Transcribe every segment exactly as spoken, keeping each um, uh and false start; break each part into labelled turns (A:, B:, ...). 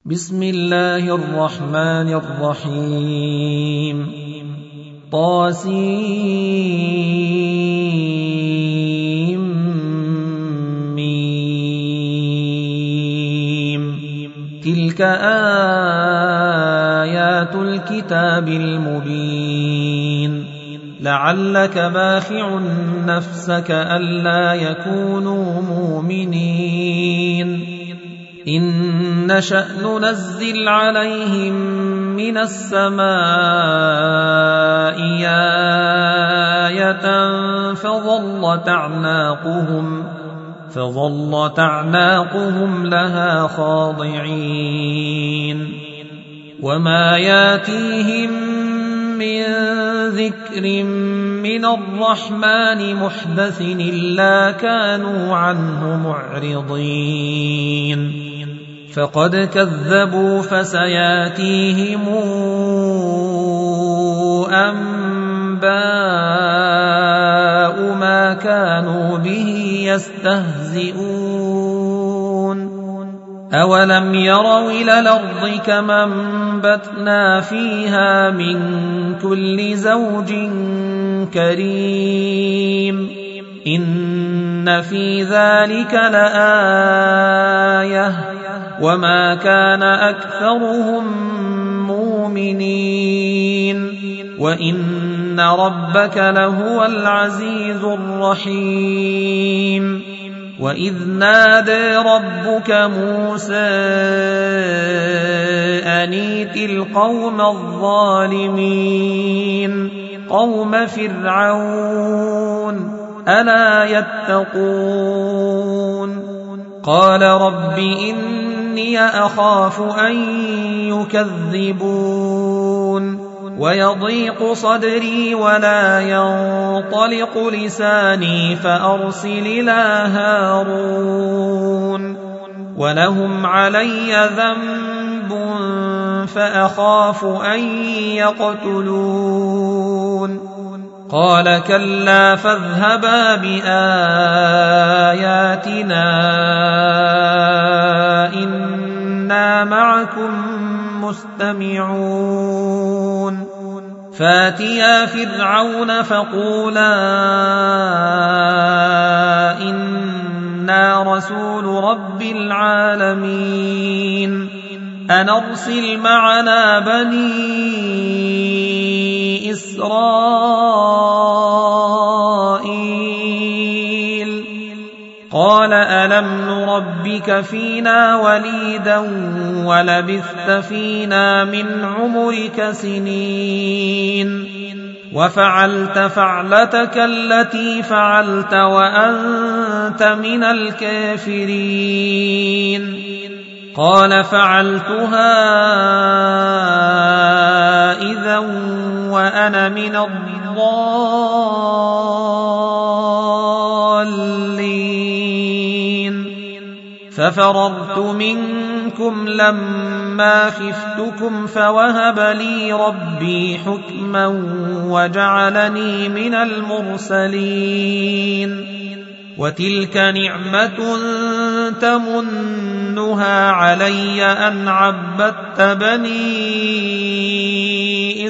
A: بسم الله الرحمن الرحيم طاسيم ميم تلك آيات الكتاب المبين لعلك باخع نفسك ألا يكونوا مؤمنين إن نشأ ننزل عليهم من السماء آية فظلت أعناقهم فظلت أعناقهم لها خاضعين وما ياتيهم من ذكر من الرحمن محدث إلا كانوا عنه معرضين فقد كذبوا فسياتيهم أنباء ما كانوا به يستهزئون أولم يروا إلى الأرض كما أنبتنا فيها من كل زوج كريم إن في ذلك لآية وما كان أكثرهم مؤمنين وإن ربك لهو العزيز الرحيم وإذ نادى ربك موسى أن ائت القوم الظالمين قوم فرعون ألا يتقون قال رب إني أخاف أن يكذبون ويضيق صدري ولا ينطلق لساني فأرسل إلى هارون ولهم علي ذنب فأخاف أن يقتلون قال كلا فاذهبا بآياتنا إنا معكم مستمعون فاتيا فرعون فقولا إنا رسول رب العالمين أن أرسل معنا بني إسرائيل قال ألم نربك فينا وليدا ولبثت فينا من عمرك سنين وفعلت فعلتك التي فعلت وأنت من الكافرين قال فعلتها إذا وأنا من الضالين ففررت منكم لما خفتكم فوهب لي ربي حكما وجعلني من المرسلين وتلك نعمة تمنها علي أن عبدت بني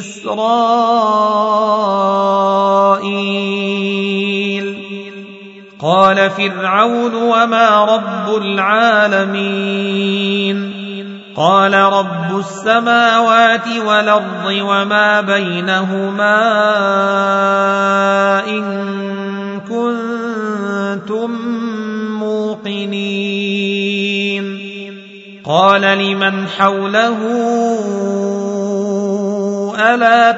A: إسرائيل قال فرعون وما رب العالمين قال رب السماوات والأرض وما بينهما إن كنتم موقنين قال لمن حوله ألا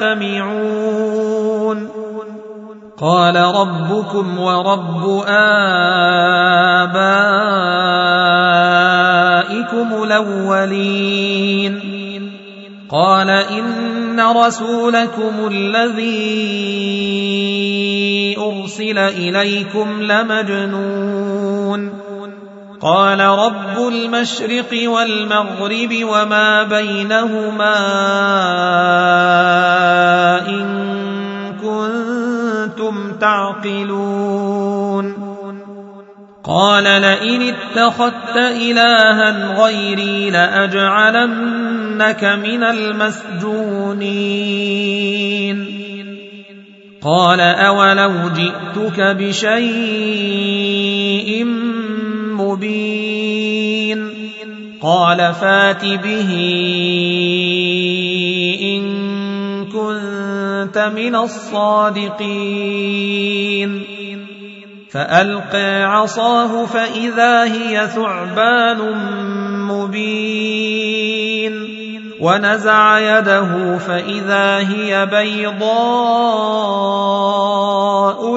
A: تستمعون قال ربكم ورب آبائكم الأولين قال إن رسولكم الذي أرسل إليكم لمجنون قال رب المشرق والمغرب وما بينهما إن كنتم تعقلون قال لئن اتخذت إلها غيري لأجعلنك من المسجونين قال أولو جئتك بشيء مبين قال فات به إن كنت من الصادقين فألقى عصاه فإذا هي ثعبان مبين ونزع يده فإذا هي بيضاء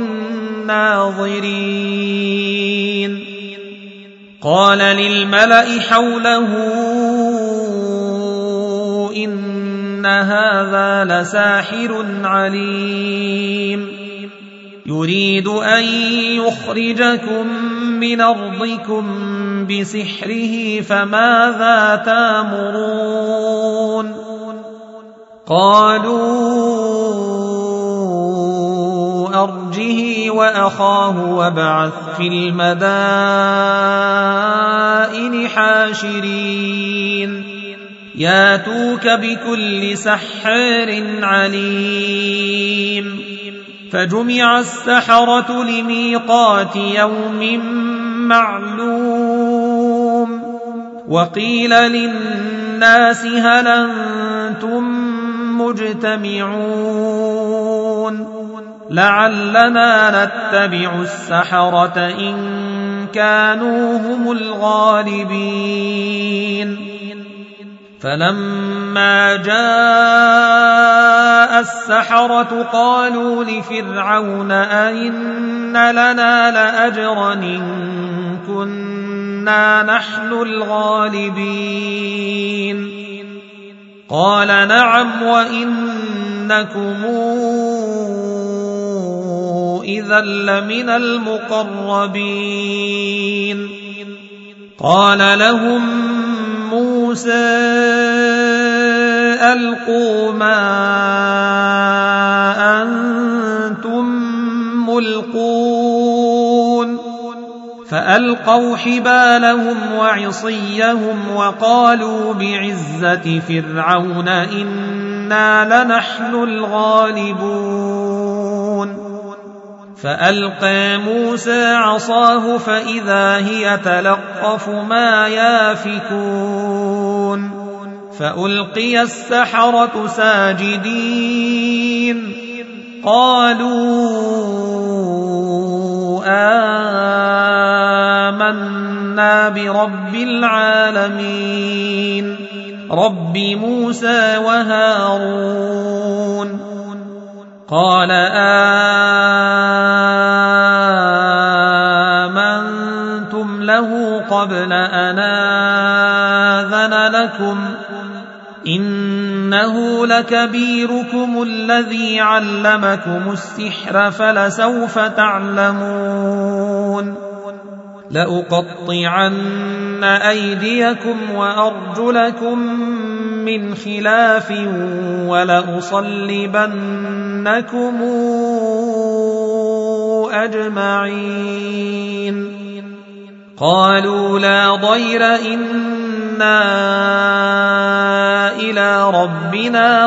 A: للناظرين قال للملأ حوله إن هذا لساحر عليم يريد أن يخرجكم من أرضكم بسحره فماذا تأمرون قالوا أرجه وأخاه وابعث في المدائن حاشرين ياتوك بكل سحار عليم فجمع السحرة لميقات يوم معلوم وقيل للناس هل أنتم مجتمعون لعلنا نتبع السحرة إن كانوا هم الغالبين فلما جاء السحرة قالوا لفرعون أئن لنا لأجرا إن كنا نحن الغالبين قال نعم وإنكم إذا لمن المقربين قال لهم موسى ألقوا ما أنتم ملقون فألقوا حبالهم وعصيهم وقالوا بعزة فرعون إنا لنحن الغالبون فألقى موسى عصاه فإذا هي تلقف ما يافكون فألقي السحرة ساجدين قالوا آمنا برب العالمين رب موسى وهارون قال آمنتم له قبل أن آذن لكم إنه لكبيركم الذي علمكم السحر فلسوف تعلمون لأقطعن أيديكم وأرجلكم من خلاف ولأصلبنكم أجمعين قالوا لا ضير إنا إلى ربنا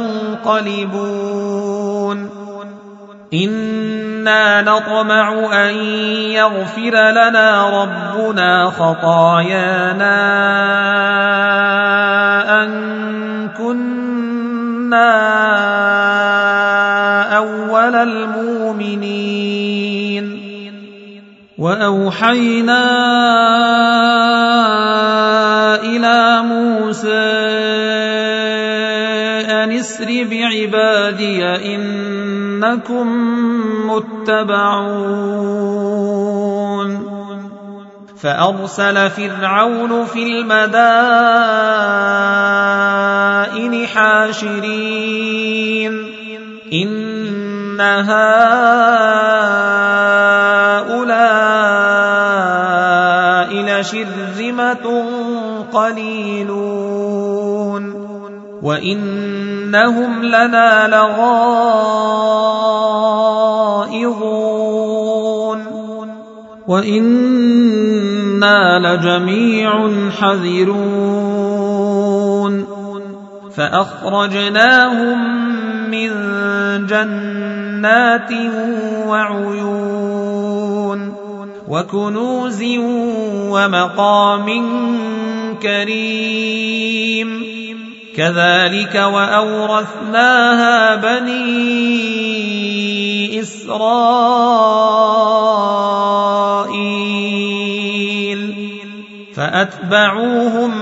A: منقلبون إنا نطمع أن يغفر لنا ربنا خطايانا أن كنا أول المؤمنين وأوحينا إلى موسى أن اسر بعبادي إنكم متبعون فأرسل فرعون في المدائن حاشرين إن هؤلاء لشرذمة قليلون وإنهم لنا لغائظون وإنا لجميع حذرون فأخرجناهم من جنات وعيون وكنوز ومقام كريم كذلك وأورثناها بني إسرائيل فأتبعوهم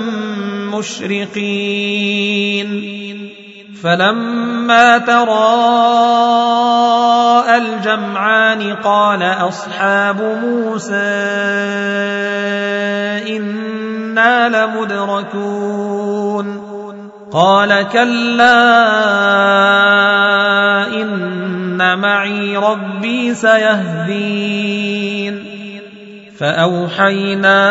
A: مشرقين فلما تراءى الجمعان قال أصحاب موسى إنا لمدركون قال كلا إن معي ربي سيهدين فأوحينا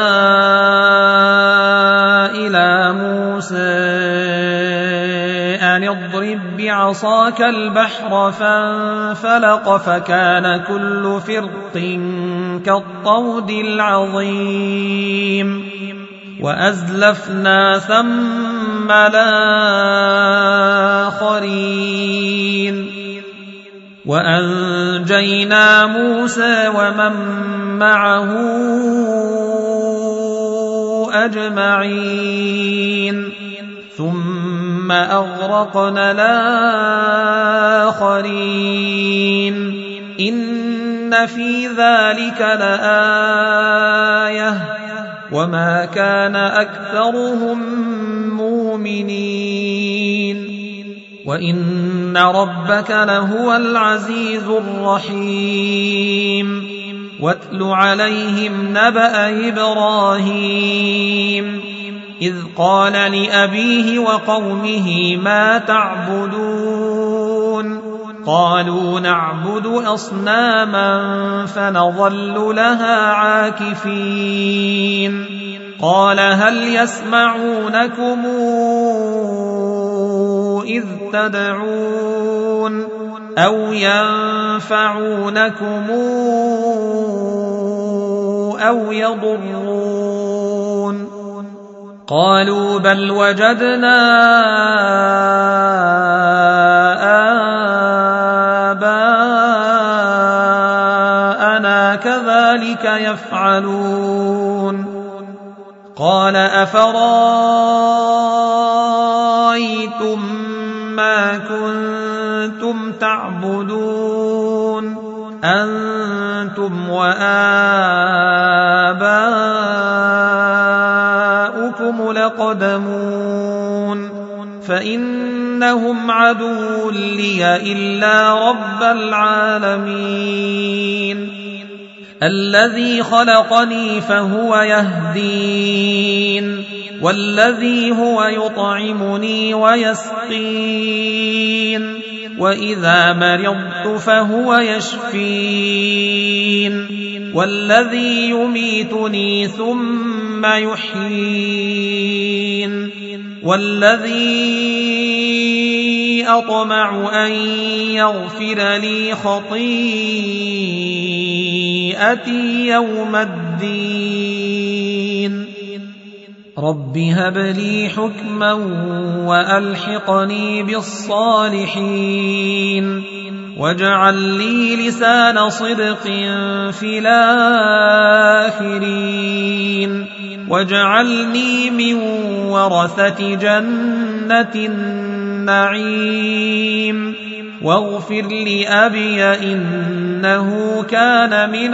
A: إلى موسى أن اضرب بعصاك البحر فانفلق فكان كل فرق كالطود العظيم وأزلفنا ثم الآخرين وأنجينا موسى ومن معه أجمعين ثم أغرقنا الآخرين إن في ذلك لآية وما كان أكثرهم مؤمنين وإن ربك لهو العزيز الرحيم واتل عليهم نبأ إبراهيم إذ قال لأبيه وقومه ما تعبدون قالوا نعبد أصناما فنظل لها عاكفين قال هل يسمعونكم إذ تدعون أو ينفعونكم أو يضرون قالوا بل وجدنا آباءنا كذلك يفعلون قال أفرأيتم ما كنتم تعبدون أنتم وآباؤكم لقدمون فإنهم عدو لي إلا رب العالمين الذي خلقني فهو يهدين والذي هو يطعمني ويسقين وإذا مرضت فهو يشفين والذي يميتني ثم يحيين والذي أطمع أن يغفر لي خطيئتي يوم الدين رب هب لي حكما وألحقني بالصالحين واجعل لي لسان صدق في الآخرين واجعلني من ورثة جنة النعيم واغفر لأبي إنه كان من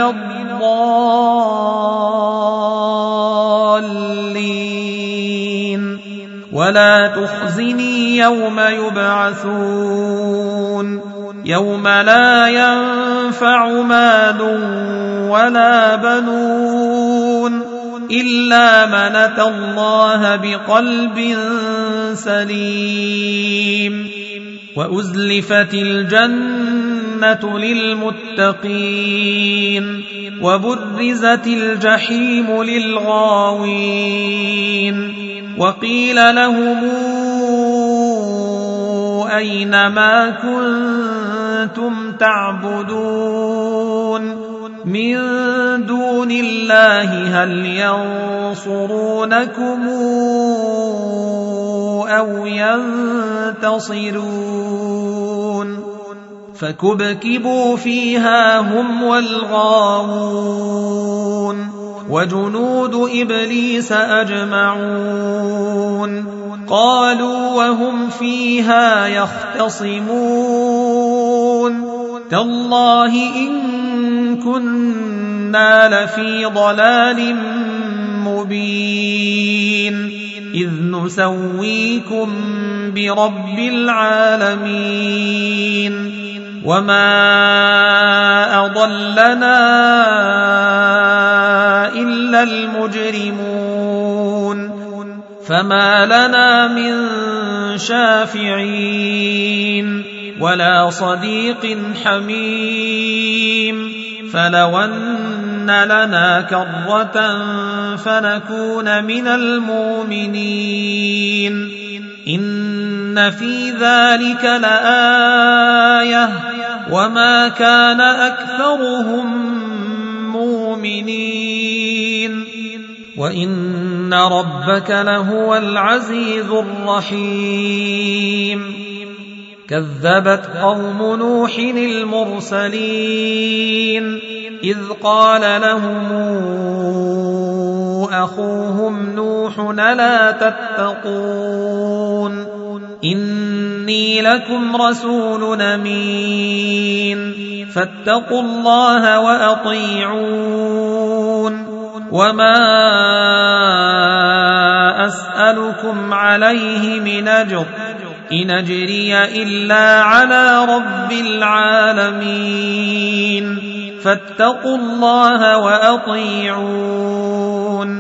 A: الضالين ولا تخزني يوم يبعثون يوم لا ينفع مال ولا بنون إلا من أتى الله بقلب سليم وأزلفت الجنة للمتقين وبرزت الجحيم للغاوين وقيل لهم أين ما كنتم تعبدون من دون الله هل ينصرونكم أو ينتصرون فكبكبوا فيها هم والغاوون وجنود إبليس أجمعون قالوا وهم فيها يختصمون تالله إن كنا لفي ضلال مبين إذ نسويكم برب العالمين وما أضلنا إلا المجرمون فما لنا من شافعين ولا صديق حميم فلو أن لنا كرة فنكون من المؤمنين إن في ذلك لآية وما كان أكثرهم مؤمنين وإن ربك لهو العزيز الرحيم كذبت قوم نوح المرسلين إذ قال لهم أخوهم نوح لا تتقون إني لكم رسول أمين فاتقوا الله وأطيعون وما أسألكم عليه من أجر إن أجري إلا على رب العالمين فاتقوا الله وأطيعون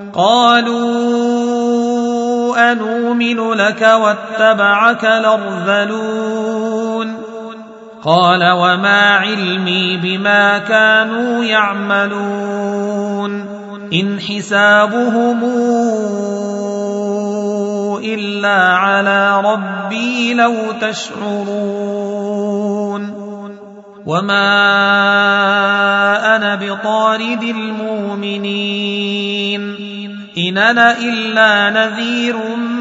A: قالوا أنؤمن لك واتبعك الأرذلون قال وما علمي بما كانوا يعملون إن حسابهم إلا على ربي لو تشعرون وما أنا بطارد المؤمنين إن أنا إلا نذير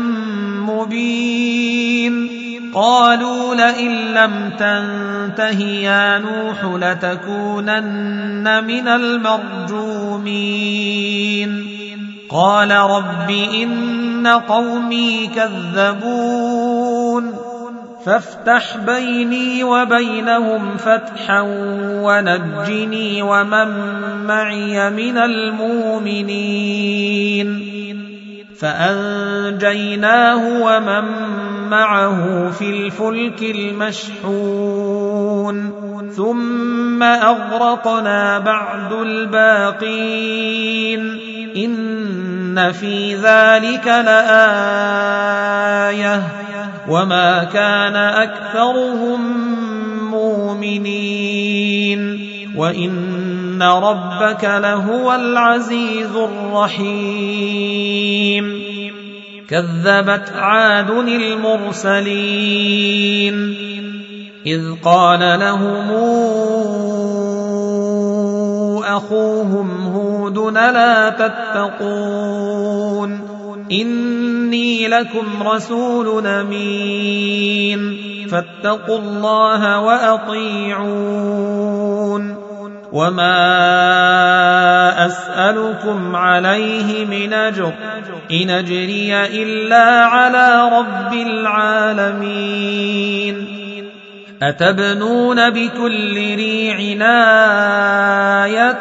A: مبين قالوا لئن لم تنته يا نوح لتكونن من المرجومين قال رب إن قومي كذبون فافتح بيني وبينهم فتحا ونجني ومن معي من المؤمنين فأنجيناه ومن معه في الفلك المشحون ثم أغرقنا بعد الباقين إن في ذلك لآية وما كان أكثرهم مؤمنين وإن ربك لهو العزيز الرحيم كذبت عاد المرسلين إذ قال لهم أخوهم هود لا تتقون إني لكم رسول أمين فاتقوا الله وأطيعون وما أسألكم عليه من أجر إن أجري إلا على رب العالمين أتبنون بكل ريع آية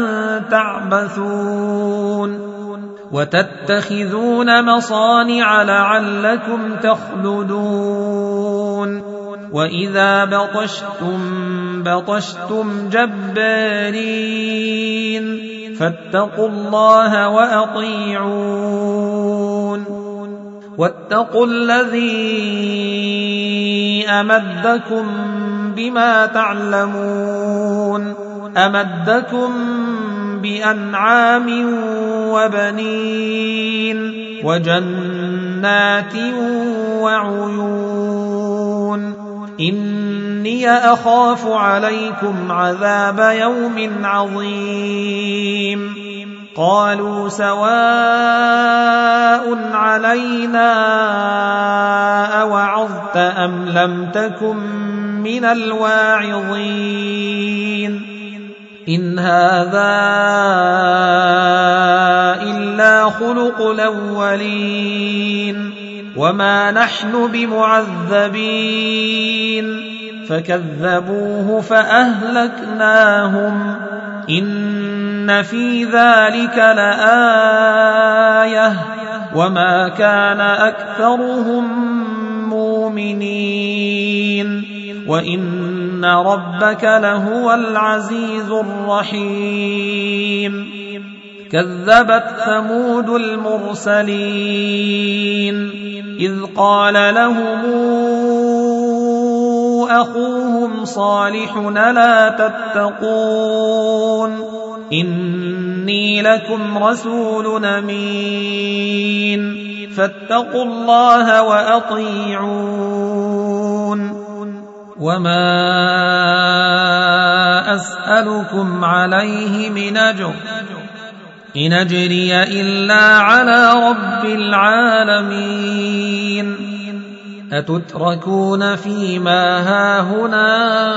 A: تعبثون وتتخذون مصانع لعلكم تخلدون وإذا بطشتم بطشتم جبارين فاتقوا الله وأطيعون واتقوا الذي أمدكم بما تعلمون أمدكم بأنعام وبنين وجنات وعيون إني إني أخاف عليكم عذاب يوم عظيم قالوا سواء علينا أوعظت أم لم تكن من الواعظين إن هذا إلا خلق الأولين وما نحن بمعذبين فكذبوه فأهلكناهم إن في ذلك لآية وما كان أكثرهم مؤمنين وإن ربك لهو العزيز الرحيم كذبت ثمود المرسلين إذ قال لهم أخوهم صالح لا تتقون إني لكم رسول أمين فاتقوا الله وأطيعون وما أسألكم عليه من أجر إن أجري إلا على رب العالمين أتتركون فيما هاهنا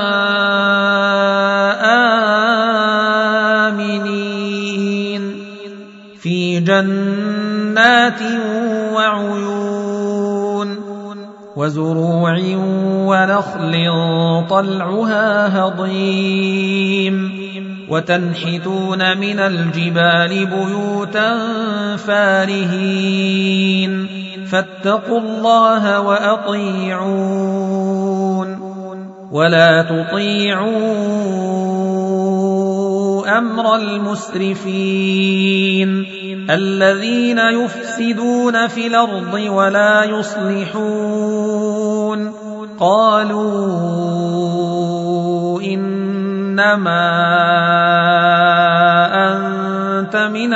A: آمنين في جنات وعيون وزروع ونخل طلعها هضيم وتنحتون من الجبال بيوتا فارهين فاتقوا الله وأطيعون ولا تطيعوا أمر المسرفين الذين يفسدون في الأرض ولا يصلحون قالوا إنما أنت من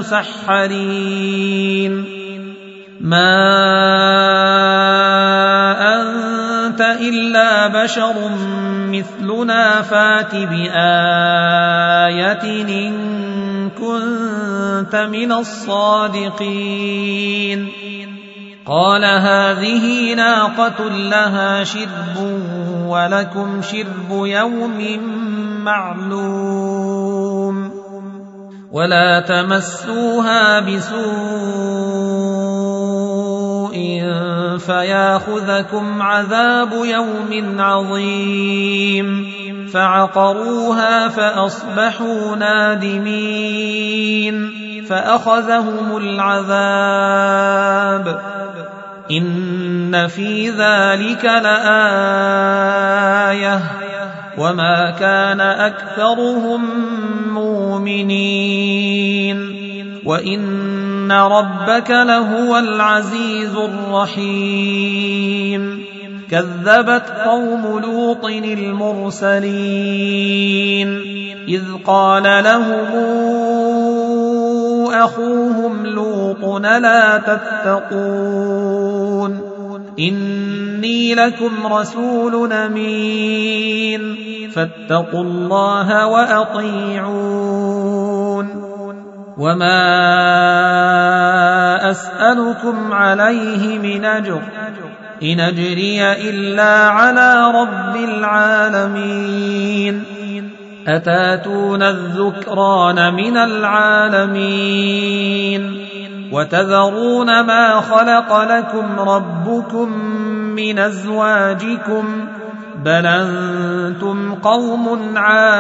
A: المسحرين ما أنت إلا بشر مثلنا فات بآية إن كنت من الصادقين قال هذه ناقة لها شرب ولكم شرب يوم معلوم ولا تمسوها بسوء فياخذكم عذاب يوم عظيم فعقروها فأصبحوا نادمين فأخذهم العذاب إن في ذلك لآية وما كان أكثرهم مؤمنين وإن ربك لهو العزيز الرحيم كذبت قوم لوط المرسلين إذ قال لهم أخوهم لوط لا تتقون إني لكم رسول أمين فاتقوا الله وأطيعون وما أسألكم عليه من أجر إن أجري إلا على رب العالمين أتاتون الذكران من العالمين وتذرون ما خلق لكم ربكم من أزواجكم بل أنتم قوم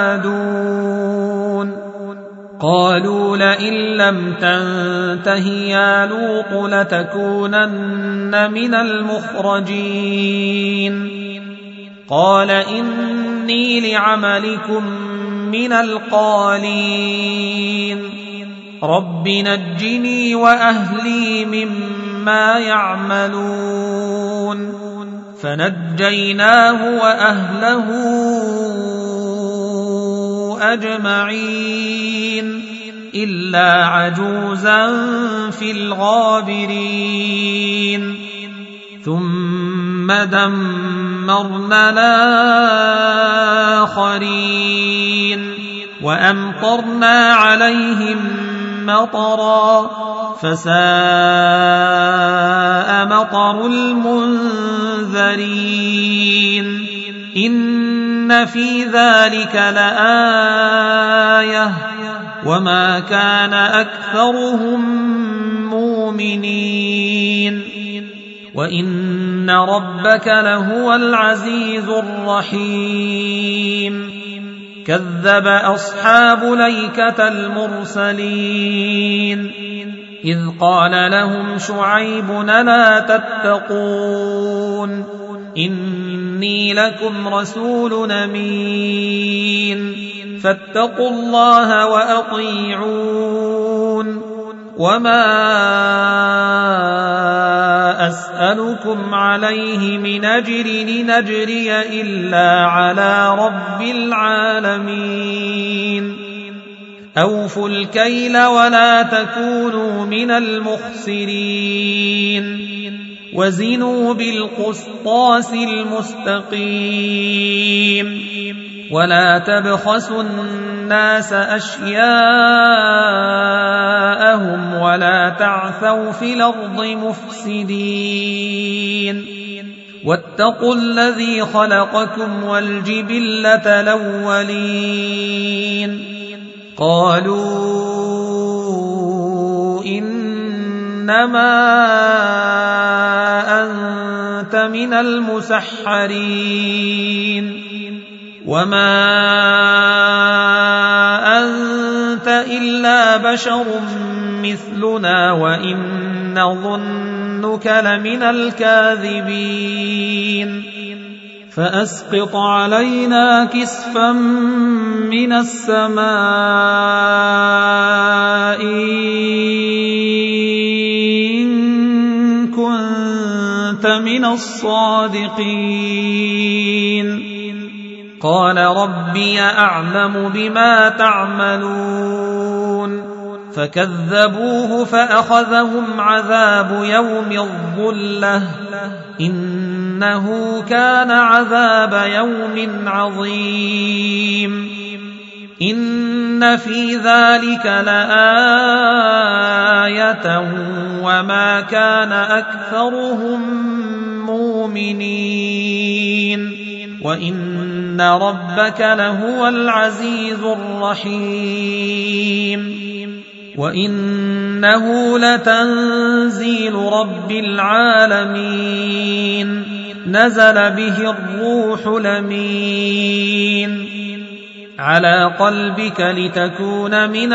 A: عادون قالوا لئن لم تنته يا لوط لتكونن من المخرجين قال إني لعملكم من القالين رب نجني وأهلي مما يعملون فنجيناه وأهله أجمعين إلا عجوزا في الغابرين ثم دمرنا ودمرنا الآخرين وأمطرنا عليهم مطرا فساء مطر المنذرين إن في ذلك لآية وما كان أكثرهم مؤمنين وإن ربك لهو العزيز الرحيم كذب أصحاب الأيكة المرسلين إذ قال لهم شعيب ألا تتقون إني لكم رسول أمين فاتقوا الله وأطيعون وما أسألكم عليه من أجر لنجري إلا على رب العالمين أوفوا الكيل ولا تكونوا من المخسرين وزنوا بالقسطاس المستقيم ولا تبخسوا الناس أشياءهم ولا تعثوا في الأرض مفسدين واتقوا الذي خلقكم والجبلة الأولين قالوا إنما أنت من المسحرين وما أنت إلا بشر مثلنا وإن نظنك لمن الكاذبين فأسقط علينا كسفا من السماء إن كنت من الصادقين قال ربي أعلم بما تعملون فكذبوه فأخذهم عذاب يوم الظلة إنه كان عذاب يوم عظيم إن في ذلك لآية وما كان أكثرهم مؤمنين وإن ربك لهو العزيز الرحيم وإنه لتنزيل رب العالمين نزل به الروح الأمين على قلبك لتكون من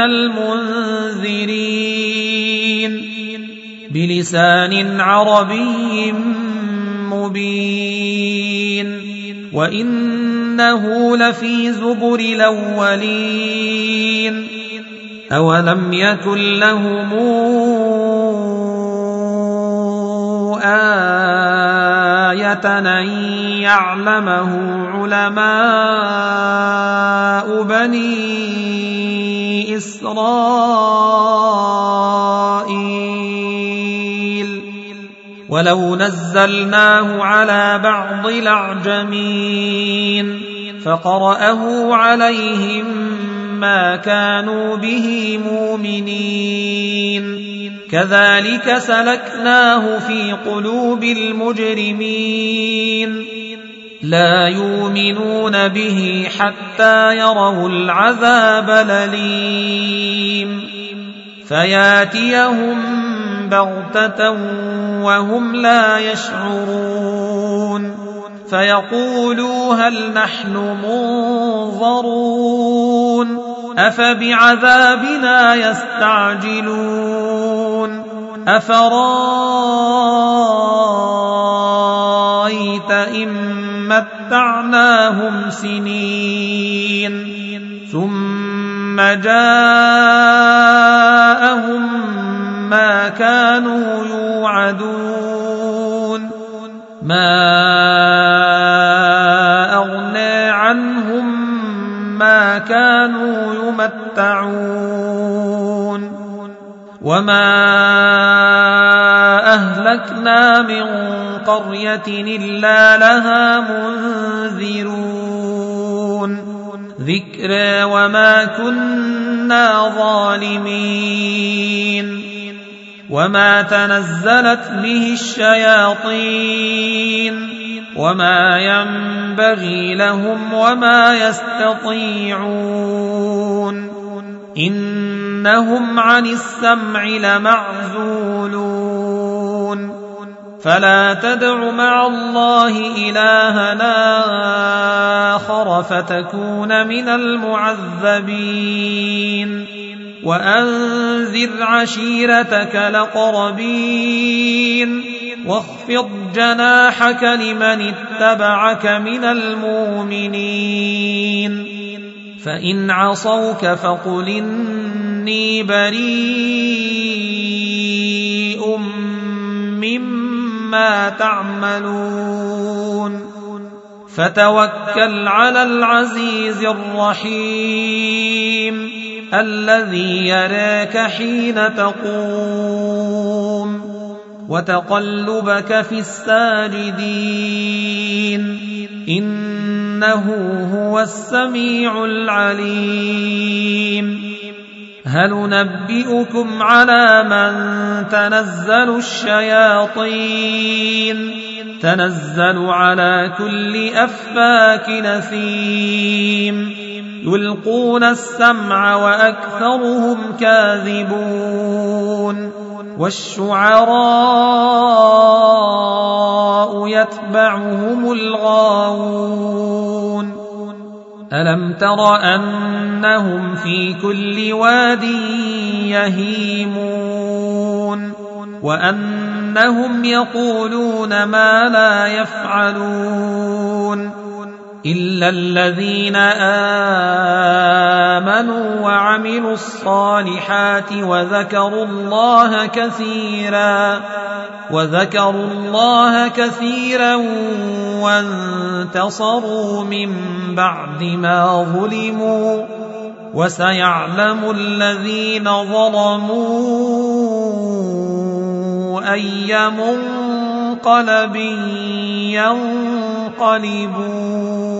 A: المنذرين بلسان عربي مبين وإنه لفي زبر الأولين أولم يكن لهم آية أن يعلمه علماء بني إسرائيل ولو نزلناه على بعض الأعجمين فقرأه عليهم ما كانوا به مؤمنين كذلك سلكناه في قلوب المجرمين لا يؤمنون به حتى يروا العذاب الأليم فياتيهم بغتة وهم لا يشعرون فيقولوا هل نحن منظرون أفبعذابنا يستعجلون أفرأيت إن متعناهم سنين ثم جاءهم ما كانوا يوعدون ما أغنى عنهم ما كانوا يمتعون وما أهلكنا من قرية إلا لها منذرون ذكرى وما كنا ظالمين وما تنزلت به الشياطين وما ينبغي لهم وما يستطيعون إنهم عن السمع لمعزولون فلا تدع مع الله إلهنا آخر فتكون من المعذبين وأنذر عشيرتك الأقربين واخفض جناحك لمن اتبعك من المؤمنين فإن عصوك فقل إني بريء مما تعملون فتوكل على العزيز الرحيم الذي يراك حين تقوم وتقلبك في الساجدين إنه هو السميع العليم هل ننبئكم على من تنزل الشياطين تنزل على كل أفاك نثيم يلقون السمع وأكثرهم كاذبون والشعراء يتبعهم الغاوون ألم تر أنهم في كل واد يهيمون وأنهم يقولون ما لا يفعلون إلا الذين آمنوا وعملوا الصالحات وذكروا الله كثيرا وذكروا الله كثيرا وانتصروا من بعد ما ظلموا وسيعلم الذين ظلموا أي منقلب ينقلبون